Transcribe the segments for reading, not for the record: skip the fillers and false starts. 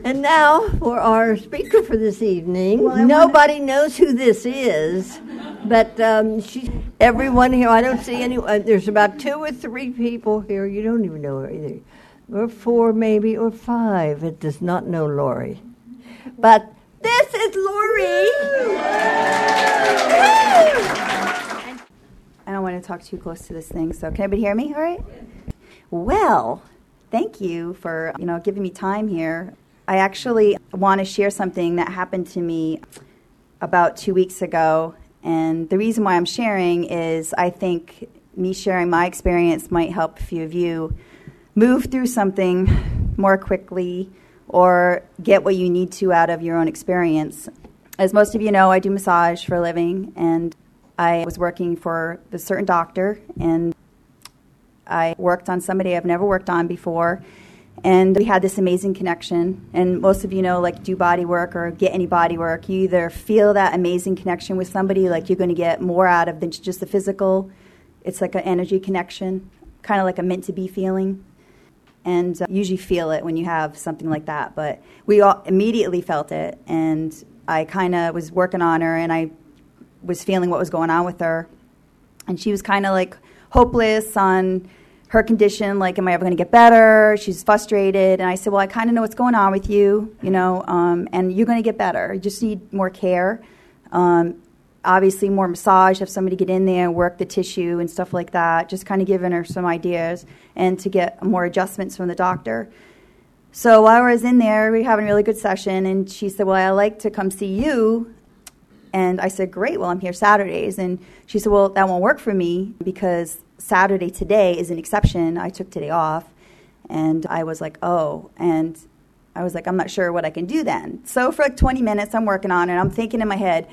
And now for our speaker for this evening. Nobody knows who this is, but everyone here, I don't see anyone. There's about 2 or 3 people here. You don't even know her either. Or 4 maybe, or 5. It does not know Lori. But this is Lori. I don't want to talk too close to this thing, so can everybody hear me all right? Well, thank you for giving me time here. I actually want to share something that happened to me about 2 weeks ago, and the reason why I'm sharing is I think me sharing my experience might help a few of you move through something more quickly or get what you need to out of your own experience. As most of you know, I do massage for a living, and I was working for a certain doctor, and I worked on somebody I've never worked on before, and we had this amazing connection. And most of you know, like, do body work or get any body work, you either feel that amazing connection with somebody, like you're going to get more out of than just the physical. It's like an energy connection, kind of like a meant-to-be feeling. And usually feel it when you have something like that. But we all immediately felt it, and I kind of was working on her, and I was feeling what was going on with her. And she was kind of like hopeless on her condition, like, am I ever going to get better? She's frustrated. And I said, well, I kind of know what's going on with you, and you're going to get better. You just need more care. Obviously, more massage, have somebody get in there and work the tissue and stuff like that, just kind of giving her some ideas and to get more adjustments from the doctor. So while I was in there, we were having a really good session, and she said, well, I'd like to come see you. And I said, great, well, I'm here Saturdays. And she said, well, that won't work for me because Saturday today is an exception. I took today off. And I was like, oh. And I was like, I'm not sure what I can do then. So for like 20 minutes, I'm working on it. I'm thinking in my head,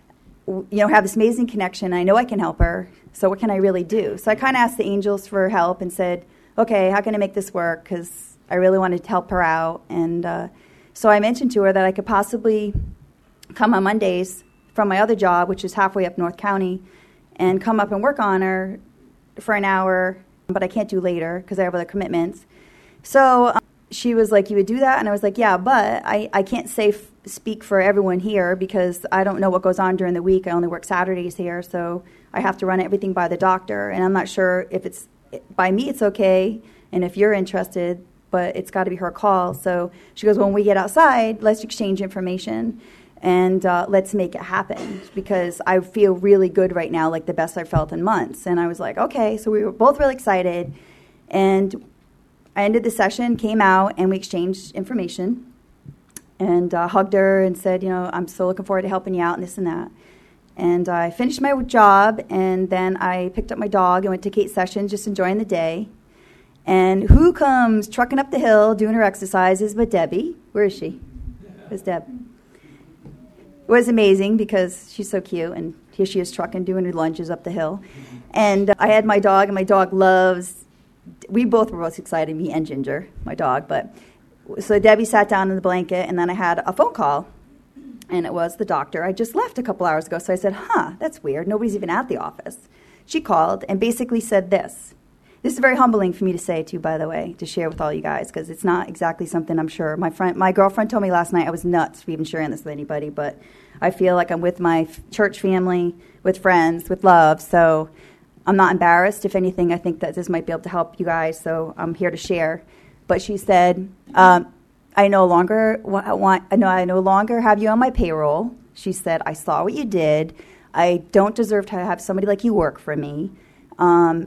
have this amazing connection. I know I can help her. So what can I really do? So I kind of asked the angels for help and said, okay, how can I make this work? Because I really wanted to help her out. And so I mentioned to her that I could possibly come on Mondays from my other job, which is halfway up North County, and come up and work on her for an hour, but I can't do later because I have other commitments. So she was like, you would do that? And I was like, yeah, but I can't speak for everyone here because I don't know what goes on during the week. I only work Saturdays here, so I have to run everything by the doctor, and I'm not sure if it's by me it's okay, and if you're interested, but it's got to be her call. So she goes, well, when we get outside, let's exchange information. And let's make it happen because I feel really good right now, like the best I've felt in months. And I was like, okay. So we were both really excited. And I ended the session, came out, and we exchanged information. And hugged her and said, I'm so looking forward to helping you out and this and that. And I finished my job, and then I picked up my dog and went to Kate's session, just enjoying the day. And who comes trucking up the hill doing her exercises but Debbie? Where is she? Where's Deb? It was amazing because she's so cute, and here she is trucking, doing her lunges up the hill. And I had my dog, and my dog we both were both excited, me and Ginger, my dog. So Debbie sat down in the blanket, and then I had a phone call, and it was the doctor. I just left a couple hours ago, so I said, that's weird. Nobody's even at the office. She called and basically said this. This is very humbling for me to say too, by the way, to share with all you guys, because it's not exactly something I'm sure. My girlfriend told me last night I was nuts for even sharing this with anybody, but I feel like I'm with my church family, with friends, with love, so I'm not embarrassed. If anything, I think that this might be able to help you guys, so I'm here to share. But she said, I no longer have you on my payroll. She said, I saw what you did. I don't deserve to have somebody like you work for me. And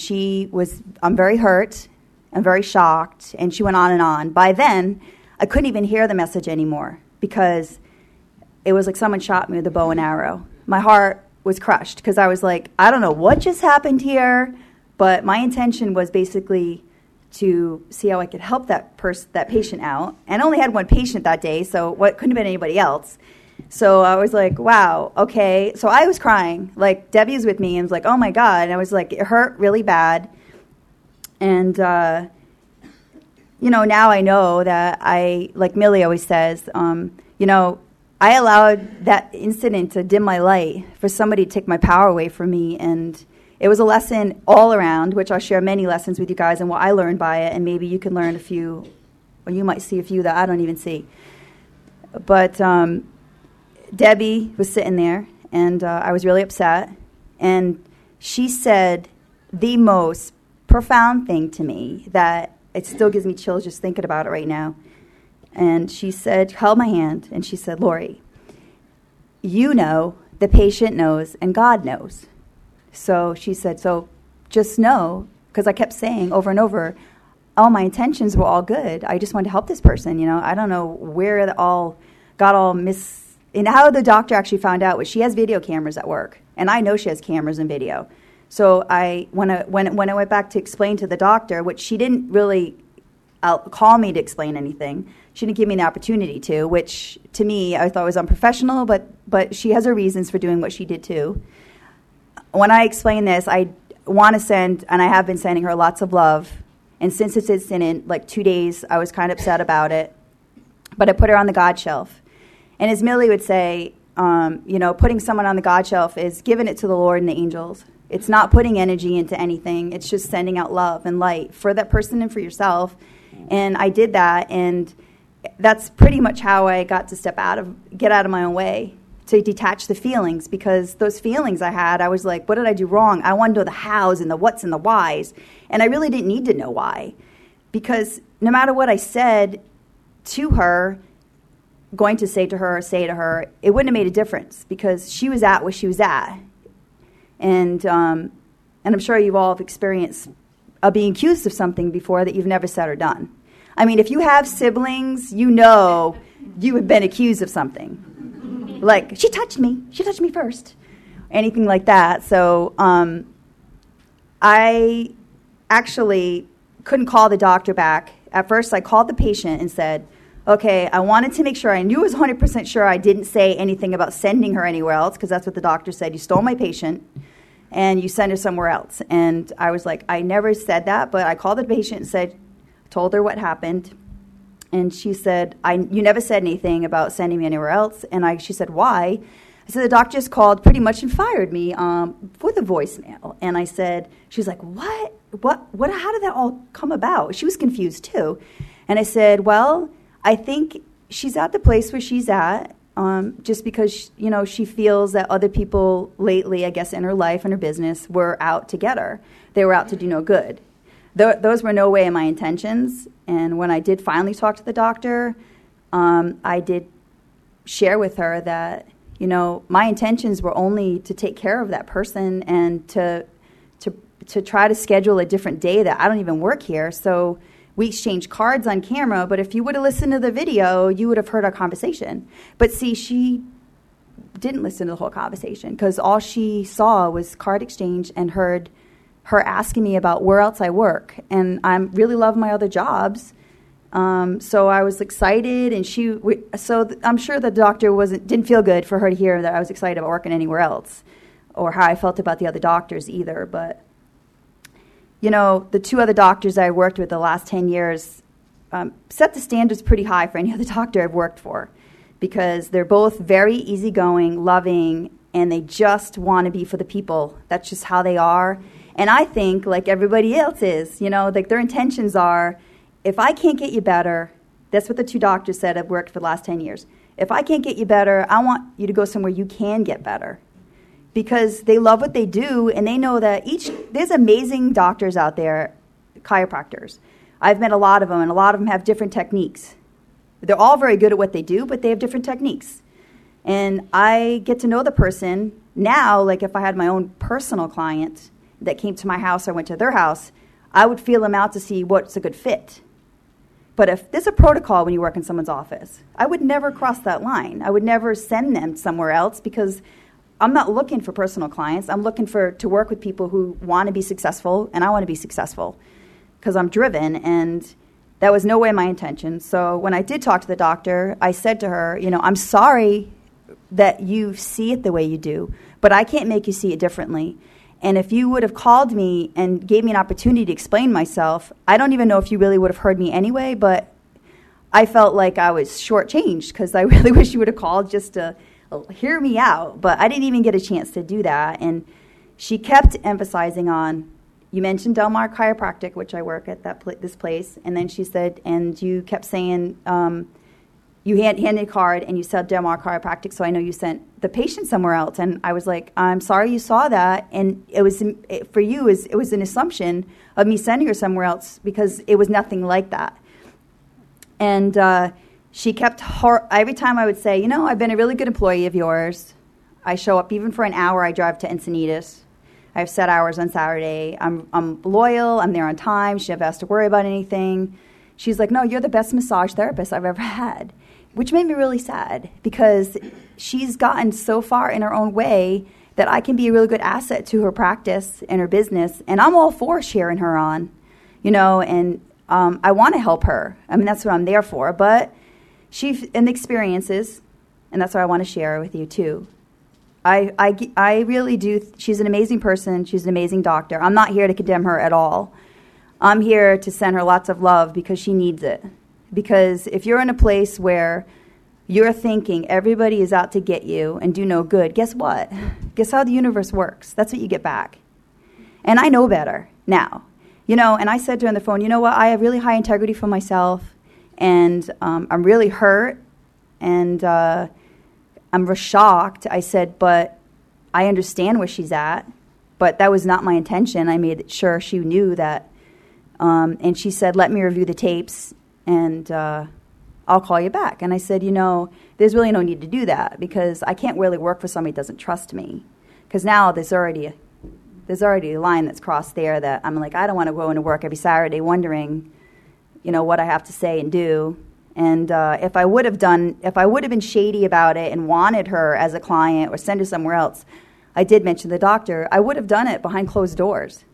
I'm very hurt. I'm very shocked. And she went on and on. By then, I couldn't even hear the message anymore because it was like someone shot me with a bow and arrow. My heart was crushed because I was like, I don't know what just happened here, but my intention was basically to see how I could help that patient out. And I only had one patient that day, so what couldn't have been anybody else. So I was like, wow, okay. So I was crying. Like, Debbie was with me and was like, oh, my God. And I was like, it hurt really bad. And, now I know that like Millie always says, I allowed that incident to dim my light for somebody to take my power away from me. And it was a lesson all around, which I'll share many lessons with you guys and what I learned by it. And maybe you can learn a few or you might see a few that I don't even see. But Debbie was sitting there, and I was really upset. And she said the most profound thing to me that it still gives me chills just thinking about it right now. And she said, held my hand, and she said, Lori, you know, the patient knows, and God knows. So she said, so just know, because I kept saying over and over, oh, my intentions were all good. I just wanted to help this person, you know. I don't know where it all got all and how the doctor actually found out was she has video cameras at work, and I know she has cameras and video. So when I went back to explain to the doctor, which she didn't really call me to explain anything, she didn't give me the opportunity to, which to me I thought was unprofessional, but she has her reasons for doing what she did too. When I explain this, I want to send, and I have been sending her lots of love. And since it's in like 2 days, I was kind of upset about it. But I put her on the God shelf. And as Millie would say, putting someone on the God shelf is giving it to the Lord and the angels. It's not putting energy into anything. It's just sending out love and light for that person and for yourself. And I did that, and that's pretty much how I got to get out of my own way, to detach the feelings, because those feelings I had, I was like, what did I do wrong? I wanted to know the hows and the whats and the whys, and I really didn't need to know why, because no matter what I said to her, going to say to her, it wouldn't have made a difference, because she was at where she was at. And I'm sure you all have experienced being accused of something before that you've never said or done. I mean, if you have siblings, you know you have been accused of something. Like, she touched me first. Anything like that. So I actually couldn't call the doctor back. At first, I called the patient and said, okay, I wanted to make sure, I knew I was 100% sure I didn't say anything about sending her anywhere else, because that's what the doctor said. You stole my patient, and you send her somewhere else. And I was like, I never said that, but I called the patient and told her what happened. And she said, you never said anything about sending me anywhere else. And she said, why? I said, the doctor just called pretty much and fired me for the voicemail. And I said, she was like, what, how did that all come about? She was confused too. And I said, well, I think she's at the place where she's at, just because, she feels that other people lately, I guess, in her life and her business were out to get her. They were out to do no good. Those were no way in my intentions. And when I did finally talk to the doctor, I did share with her that, my intentions were only to take care of that person and to try to schedule a different day that I don't even work here. So we exchanged cards on camera, but if you would have listened to the video, you would have heard our conversation. But see, she didn't listen to the whole conversation, because all she saw was card exchange and heard her asking me about where else I work. And I really love my other jobs. So I was excited, and I'm sure the doctor didn't feel good for her to hear that I was excited about working anywhere else, or how I felt about the other doctors either. But the two other doctors I worked with the last 10 years set the standards pretty high for any other doctor I've worked for, because they're both very easygoing, loving, and they just want to be for the people. That's just how they are. And I think, like everybody else is, like their intentions are, if I can't get you better, that's what the two doctors said I've worked for the last 10 years. If I can't get you better, I want you to go somewhere you can get better. Because they love what they do, and they know that there's amazing doctors out there, chiropractors. I've met a lot of them, and a lot of them have different techniques. They're all very good at what they do, but they have different techniques. And I get to know the person now, like if I had my own personal client that came to my house or went to their house, I would feel them out to see what's a good fit. But if there's a protocol when you work in someone's office, I would never cross that line. I would never send them somewhere else, because I'm not looking for personal clients. I'm looking to work with people who want to be successful, and I want to be successful because I'm driven, and that was no way my intention. So when I did talk to the doctor, I said to her, I'm sorry that you see it the way you do, but I can't make you see it differently. And if you would have called me and gave me an opportunity to explain myself, I don't even know if you really would have heard me anyway, but I felt like I was shortchanged, because I really wish you would have called just to hear me out. But I didn't even get a chance to do that. And she kept emphasizing on, you mentioned Del Mar Chiropractic, which I work at this place, and then she said, and you kept saying, you handed a card and you said Del Mar Chiropractic, so I know you sent the patient somewhere else. And I was like, I'm sorry you saw that, and it was for you. It was an assumption of me sending her somewhere else because it was nothing like that. And she kept every time I would say, I've been a really good employee of yours. I show up even for an hour. I drive to Encinitas. I have set hours on Saturday. I'm loyal. I'm there on time. She never has to worry about anything. She's like, no, you're the best massage therapist I've ever had, which made me really sad because she's gotten so far in her own way that I can be a really good asset to her practice and her business. And I'm all for cheering her on, and I want to help her. I mean, that's what I'm there for. But she's in the experiences, and that's what I want to share with you too. I really do. She's an amazing person. She's an amazing doctor. I'm not here to condemn her at all. I'm here to send her lots of love because she needs it. Because if you're in a place where you're thinking everybody is out to get you and do no good, guess what? Guess how the universe works? That's what you get back. And I know better now. And I said to her on the phone, you know what? I have really high integrity for myself, and I'm really hurt, and I'm shocked. I said, but I understand where she's at, but that was not my intention. I made sure she knew that. And she said, let me review the tapes, and I'll call you back. And I said, there's really no need to do that because I can't really work for somebody who doesn't trust me. Because now there's already a line that's crossed there that I'm like, I don't want to go into work every Saturday wondering, what I have to say and do. And if I would have been shady about it and wanted her as a client or send her somewhere else, I did mention the doctor, I would have done it behind closed doors.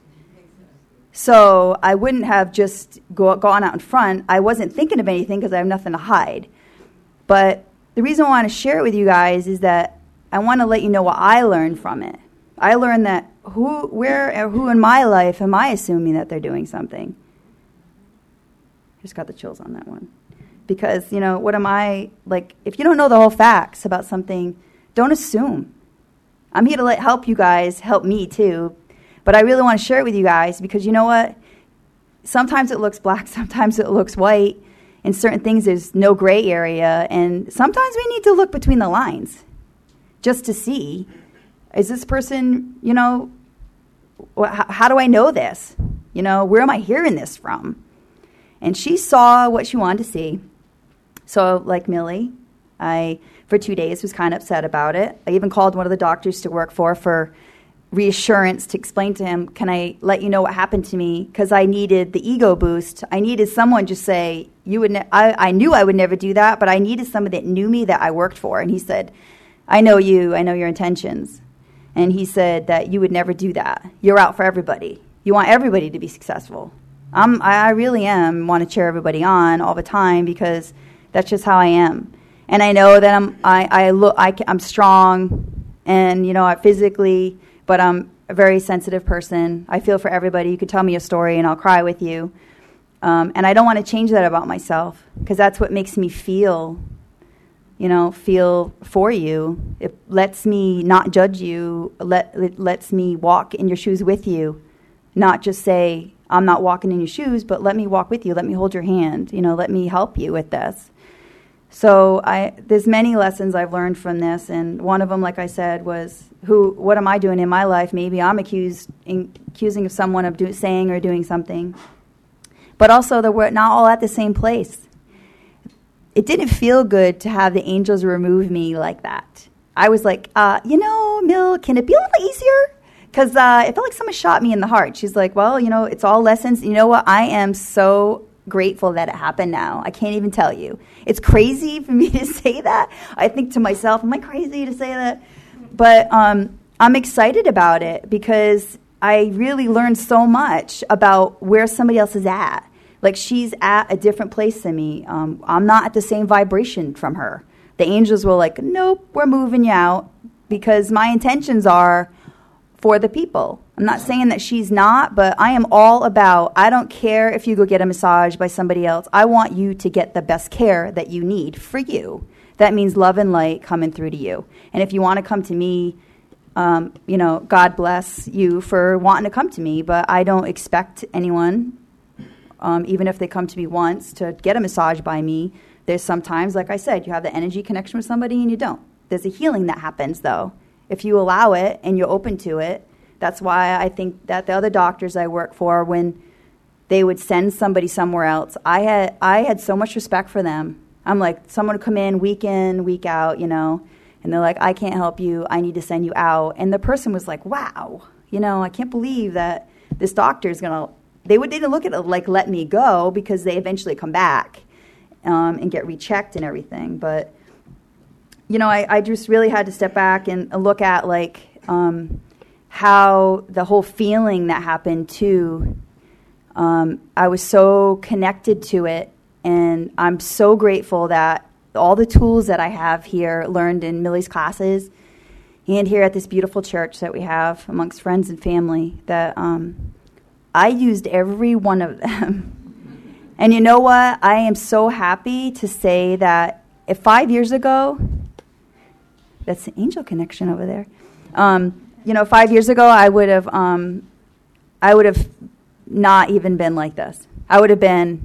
So I wouldn't have just gone out in front. I wasn't thinking of anything because I have nothing to hide. But the reason I want to share it with you guys is that I want to let you know what I learned from it. I learned that who in my life am I assuming that they're doing something? Just got the chills on that one. Because, what am I, like, if you don't know the whole facts about something, don't assume. I'm here to help you guys, help me too. But I really want to share it with you guys because you know what? Sometimes it looks black, sometimes it looks white. In certain things, there's no gray area. And sometimes we need to look between the lines just to see, is this person, how do I know this? Where am I hearing this from? And she saw what she wanted to see. So like Millie, I, for 2 days, was kind of upset about it. I even called one of the doctors to work for reassurance to explain to him, can I let you know what happened to me? Because I needed the ego boost. I needed someone to say, I knew I would never do that, but I needed someone that knew me that I worked for. And he said, I know you, I know your intentions. And he said that you would never do that. You're out for everybody. You want everybody to be successful. I really want to cheer everybody on all the time because that's just how I am. And I know that I'm strong and, physically, but I'm a very sensitive person. I feel for everybody. You could tell me a story and I'll cry with you. And I don't want to change that about myself because that's what makes me feel for you. It lets me not judge you. It lets me walk in your shoes with you, not just say, I'm not walking in your shoes, but let me walk with you. Let me hold your hand. Let me help you with this. So there's many lessons I've learned from this, and one of them, like I said, was what am I doing in my life? Maybe I'm accusing of someone of saying or doing something, but also that we're not all at the same place. It didn't feel good to have the angels remove me like that. I was like, Mill, can it be a little easier? Because it felt like someone shot me in the heart. She's like, well, it's all lessons. You know what? I am so grateful that it happened now. I can't even tell you. It's crazy for me to say that. I think to myself, am I crazy to say that? But I'm excited about it because I really learned so much about where somebody else is at. Like she's at a different place than me. I'm not at the same vibration from her. The angels were like, nope, we're moving you out because my intentions are for the people. I'm not saying that she's not, but I am all about, I don't care if you go get a massage by somebody else. I want you to get the best care that you need for you. That means love and light coming through to you. And if you want to come to me, God bless you for wanting to come to me, but I don't expect anyone, even if they come to me once, to get a massage by me. There's sometimes, like I said, you have the energy connection with somebody and you don't. There's a healing that happens, though, if you allow it and you're open to it. That's why I think that the other doctors I work for, when they would send somebody somewhere else, I had so much respect for them. I'm like, someone would come in, week out, and they're like, I can't help you. I need to send you out. And the person was like, wow, I can't believe that this doctor is going to, they didn't look at it like, let me go, because they eventually come back and get rechecked and everything. But, I just really had to step back and look at, like, how the whole feeling that happened too, I was so connected to it. And I'm so grateful that all the tools that I have here learned in Millie's classes and here at this beautiful church that we have amongst friends and family, that I used every one of them. And you know what? I am so happy to say that if 5 years ago, that's the angel connection over there. 5 years ago, I would have not even been like this. I would have been,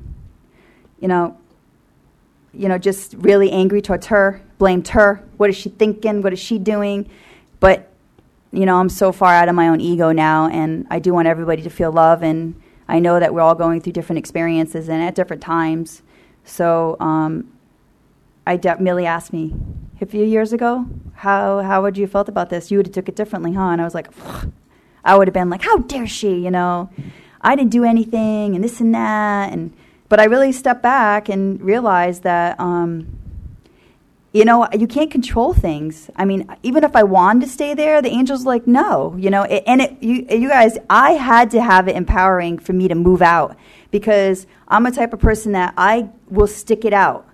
just really angry towards her, blamed her. What is she thinking? What is she doing? But, I'm so far out of my own ego now, and I do want everybody to feel love, and I know that we're all going through different experiences and at different times. So Millie asked me a few years ago, how would you have felt about this? You would have took it differently, huh? And I was like, I would have been like, how dare she, I didn't do anything, and this and that, but I really stepped back and realized that, you can't control things. I mean, even if I wanted to stay there, the angel's like, no, you guys, I had to have it empowering for me to move out, because I'm a type of person that I will stick it out.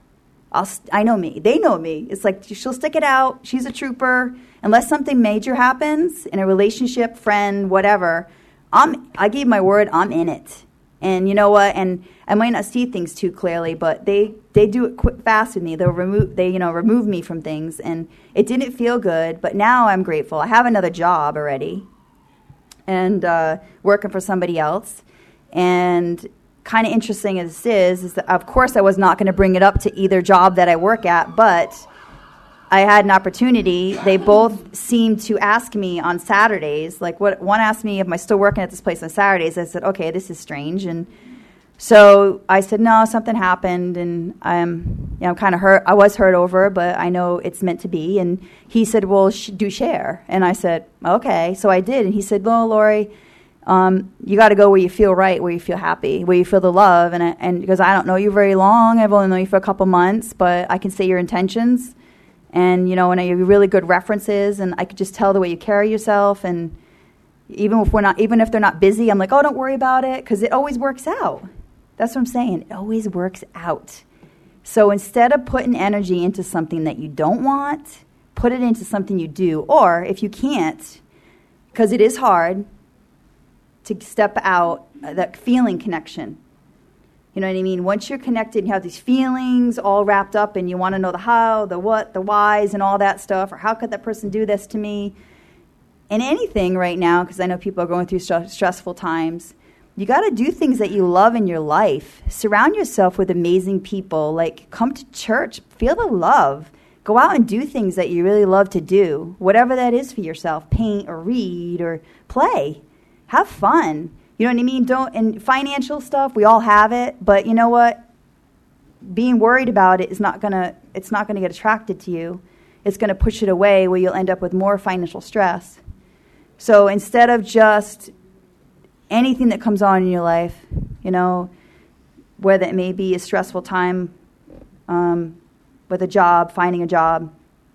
I know me. They know me. It's like, she'll stick it out. She's a trooper. Unless something major happens in a relationship, friend, whatever, I gave my word, I'm in it. And you know what? And I might not see things too clearly, but they do it quick, fast with me. They'll remove me from things, and it didn't feel good. But now I'm grateful. I have another job already, and working for somebody else. And kind of interesting as this is that, of course, I was not going to bring it up to either job that I work at, but I had an opportunity. They both seemed to ask me on Saturdays. Like, one asked me if I'm still working at this place on Saturdays. I said, okay, this is strange. And so I said, no, something happened, and I'm kind of hurt. I was hurt over, but I know it's meant to be. And he said, well, do share. And I said, okay. So I did. And he said, well, Lori, you got to go where you feel right, where you feel happy, where you feel the love. And because I don't know you very long, I've only known you for a couple months, but I can say your intentions. And, and I have really good references, and I could just tell the way you carry yourself. And even if they're not busy, I'm like, oh, don't worry about it, because it always works out. That's what I'm saying. It always works out. So instead of putting energy into something that you don't want, put it into something you do. Or if you can't, because it is hard to step out, that feeling connection. You know what I mean? Once you're connected, you have these feelings all wrapped up, and you want to know the how, the what, the whys, and all that stuff, or how could that person do this to me? And anything right now, because I know people are going through stressful times, you got to do things that you love in your life. Surround yourself with amazing people. Like, come to church, feel the love. Go out and do things that you really love to do, whatever that is for yourself. Paint or read or play. Have fun. You know what I mean? And financial stuff, we all have it, but you know what? Being worried about it it's not gonna get attracted to you. It's gonna push it away, where you'll end up with more financial stress. So instead of just anything that comes on in your life, whether it may be a stressful time with a job, finding a job.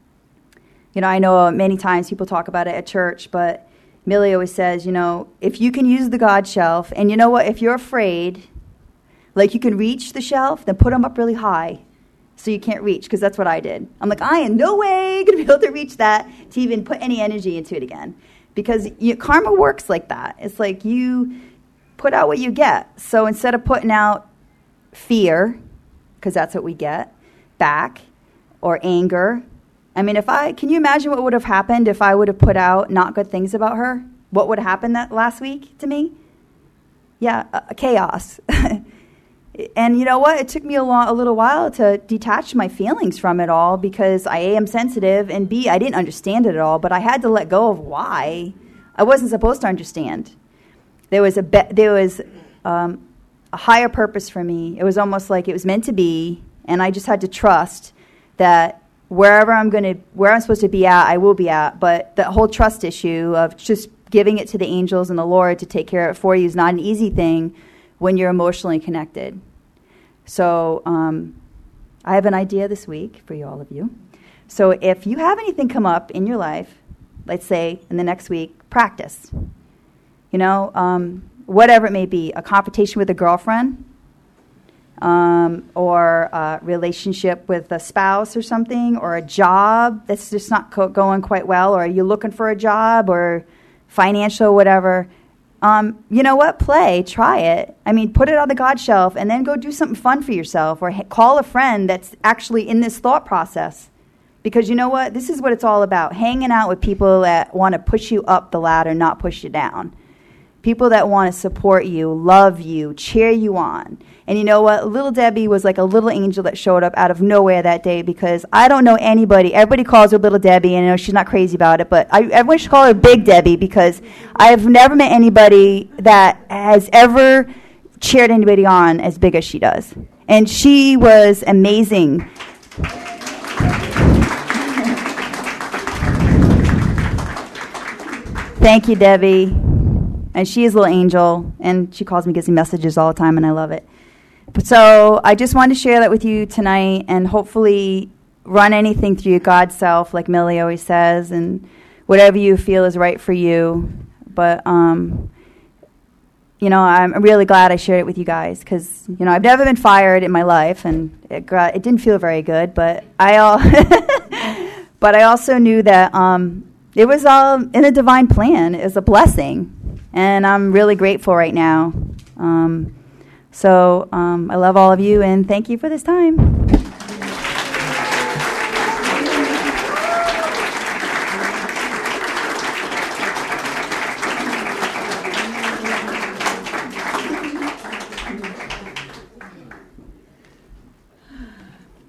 I know many times people talk about it at church, but Millie always says, if you can use the God shelf, and you know what, if you're afraid, like you can reach the shelf, then put them up really high so you can't reach, because that's what I did. I'm like, I am no way going to be able to reach that to even put any energy into it again, because karma works like that. It's like you put out what you get. So instead of putting out fear, because that's what we get back, or anger, I mean, can you imagine what would have happened if I would have put out not good things about her? What would have happened that last week to me? Yeah, chaos. And you know what? It took me a little while to detach my feelings from it all because I A, am sensitive, and B, I didn't understand it at all, but I had to let go of why. I wasn't supposed to understand. There was a higher purpose for me. It was almost like it was meant to be, and I just had to trust that where I'm supposed to be at, I will be at. But the whole trust issue of just giving it to the angels and the Lord to take care of it for you is not an easy thing when you're emotionally connected. So I have an idea this week for all of you. So if you have anything come up in your life, let's say in the next week, practice. Whatever it may be, a confrontation with a girlfriend, or a relationship with a spouse or something, or a job that's just not going quite well, or you're looking for a job, or financial, whatever. You know what? Try it. I mean, put it on the God shelf and then go do something fun for yourself, or call a friend that's actually in this thought process. Because you know what? This is what it's all about. Hanging out with people that want to push you up the ladder, not push you down. People that want to support you, love you, cheer you on. And you know what? Little Debbie was like a little angel that showed up out of nowhere that day, because I don't know anybody. Everybody calls her Little Debbie, and I know she's not crazy about it, but everyone should call her Big Debbie, because I've never met anybody that has ever cheered anybody on as big as she does. And she was amazing. Thank you, Debbie. And she is a little angel, and she calls me, gives me messages all the time, and I love it. So I just wanted to share that with you tonight, and hopefully run anything through your God self, like Millie always says, and whatever you feel is right for you. But, I'm really glad I shared it with you guys, because, I've never been fired in my life, and it didn't feel very good, but I also knew that it was all in a divine plan. It was a blessing. And I'm really grateful right now. I love all of you, and thank you for this time.